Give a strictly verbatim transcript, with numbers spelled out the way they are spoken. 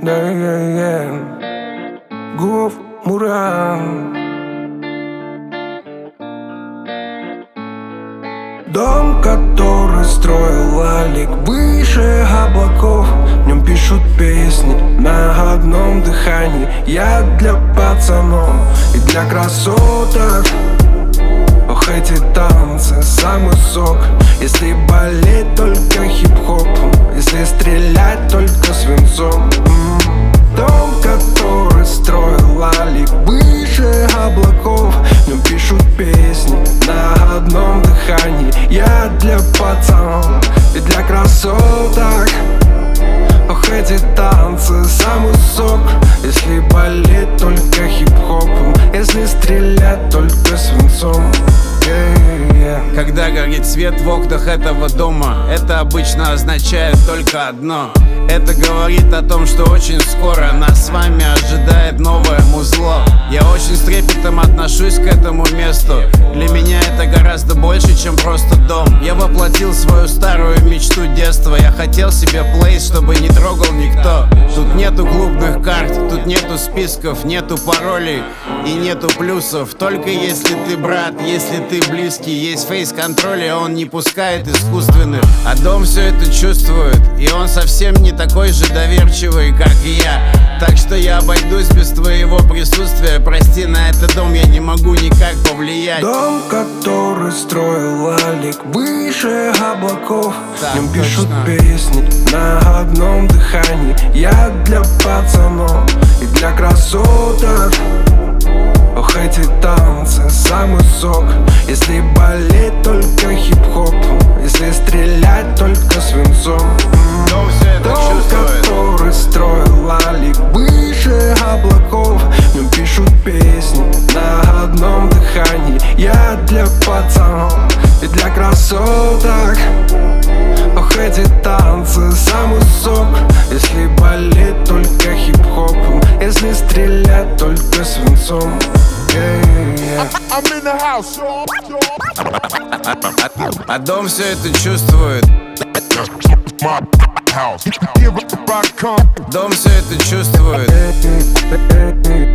yeah, yeah, yeah. Гуф Муран. Дом, который строил Алик выше облаков. В нем пишут песни на одном дыхании. Я для пацанов и для красоток. Ох, эти танцы, самый сок. Если болеть только хип-хопом, если стрелять только свинцом. Дом, который строил Алик выше облаков. В нем пишут песни на одном дыхании. Я для пацанов и для красоток. Ох, эти танцы, самый сок. Если болеть только хип-хопом, если стрелять только свинцом. Yeah, yeah. Когда горит свет в окнах этого дома, это обычно означает только одно. Это говорит о том, что очень скоро нас с вами ожидает новое музло. Я очень с трепетом отношусь к этому месту. Для меня это гораздо больше, чем просто дом. Я воплотил свою старую мечту детства. Я хотел себе плейс, чтобы не трогал никто. Тут нету клубных карт, тут нету списков, нету паролей и нету плюсов. Только если ты брат, если ты близкий, есть фейс-контроль, и он не пускает искусственных. А дом все это чувствует, и он совсем не такой же доверчивый, как и я. Так что я обойдусь без твоего присутствия. Прости, на этот дом я не могу никак повлиять. Дом, который строил Алик выше облаков. Так, в нем пишут точно. песни на одном дыхании. Я для пацанов и для красоток. Ох, эти танцы, самый сок. Если болеть только хип-хопом, если стрелять только свинцом. Дом все это Дом, чувствует. который строил Алик выше облаков. В нем пишут песни на одном дыхании. Я для пацанов и для красоток. Ох, эти танцы, самый сок. Если болеть только хип-хопом, если стрелять только свинцом. Yeah, yeah. I'm in the house. А дом все это чувствует. My house. Here I come. Дом все это чувствует. Yeah, yeah, yeah.